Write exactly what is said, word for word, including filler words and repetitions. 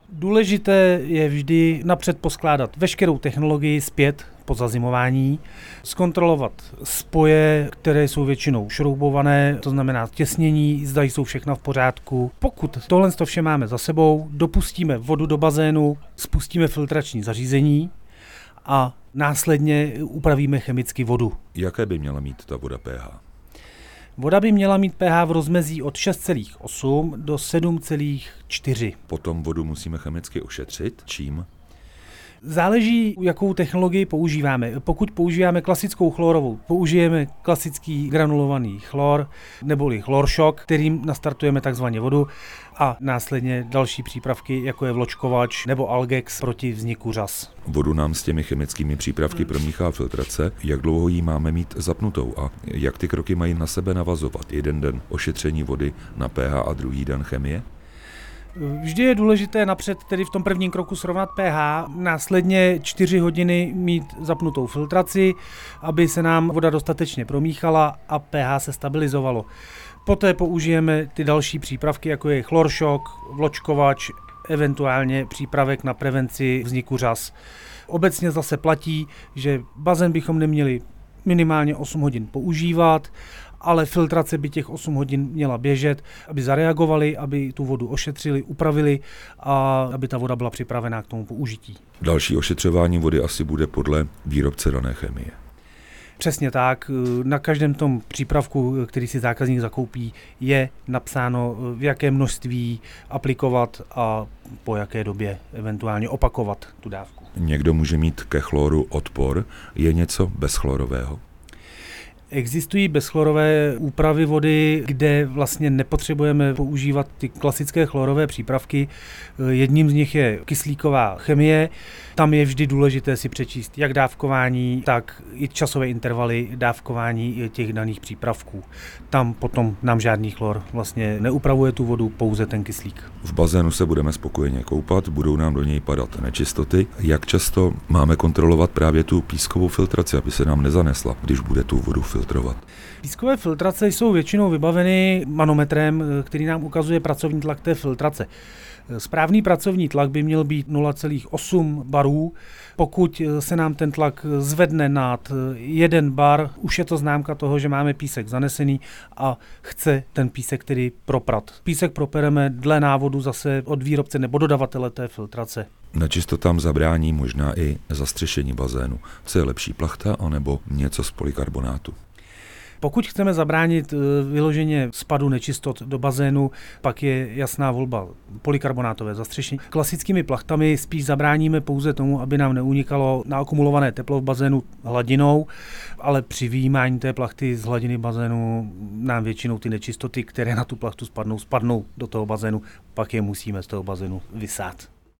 Důležité je vždy napřed poskládat veškerou technologii zpět po zazimování, zkontrolovat spoje, které jsou většinou šroubované, to znamená těsnění, zda jsou všechna v pořádku. Pokud tohle vše máme za sebou, dopustíme vodu do bazénu, spustíme filtrační zařízení a následně upravíme chemicky vodu. Jaké by měla mít ta voda pH? Voda by měla mít pH v rozmezí od šest celá osm do sedm celá čtyři. Potom vodu musíme chemicky ošetřit. Čím? Záleží, jakou technologii používáme. Pokud používáme klasickou chlorovou, použijeme klasický granulovaný chlor neboli chloršok, kterým nastartujeme takzvaně vodu a následně další přípravky, jako je vločkovač nebo Algex proti vzniku řas. Vodu nám s těmi chemickými přípravky promíchá filtrace. Jak dlouho ji máme mít zapnutou a jak ty kroky mají na sebe navazovat? Jeden den ošetření vody na pH a druhý den chemie? Vždy je důležité napřed tedy v tom prvním kroku srovnat pH, následně čtyři hodiny mít zapnutou filtraci, aby se nám voda dostatečně promíchala a pH se stabilizovalo. Poté použijeme ty další přípravky, jako je chloršok, vločkovač, eventuálně přípravek na prevenci vzniku řas. Obecně zase platí, že bazén bychom neměli minimálně osm hodin používat, ale filtrace by těch osm hodin měla běžet, aby zareagovali, aby tu vodu ošetřili, upravili a aby ta voda byla připravená k tomu použití. Další ošetřování vody asi bude podle výrobce dané chemie. Přesně tak. Na každém tom přípravku, který si zákazník zakoupí, je napsáno, v jaké množství aplikovat a po jaké době eventuálně opakovat tu dávku. Někdo může mít ke chloru odpor. Je něco bezchlorového? Existují bezchlorové úpravy vody, kde vlastně nepotřebujeme používat ty klasické chlorové přípravky. Jedním z nich je kyslíková chemie. Tam je vždy důležité si přečíst jak dávkování, tak i časové intervaly dávkování těch daných přípravků. Tam potom nám žádný chlor vlastně neupravuje tu vodu, pouze ten kyslík. V bazénu se budeme spokojeně koupat, budou nám do něj padat nečistoty. Jak často máme kontrolovat právě tu pískovou filtraci, aby se nám nezanesla, když bude tu vodu filtrovat? Pískové filtrace jsou většinou vybaveny manometrem, který nám ukazuje pracovní tlak té filtrace. Správný pracovní tlak by měl být nula celá osm barů. Pokud se nám ten tlak zvedne nad jeden bar, už je to známka toho, že máme písek zanesený a chce ten písek tedy proprat. Písek propereme dle návodu zase od výrobce nebo dodavatele té filtrace. Nečistotám zabrání možná i zastřešení bazénu. Co je lepší, plachta anebo něco z polykarbonátu? Pokud chceme zabránit vyloženě spadu nečistot do bazénu, pak je jasná volba polykarbonátové zastřešení. Klasickými plachtami spíš zabráníme pouze tomu, aby nám neunikalo naakumulované teplo v bazénu hladinou, ale při vyjímání té plachty z hladiny bazénu nám většinou ty nečistoty, které na tu plachtu spadnou, spadnou do toho bazénu, pak je musíme z toho bazénu vysát.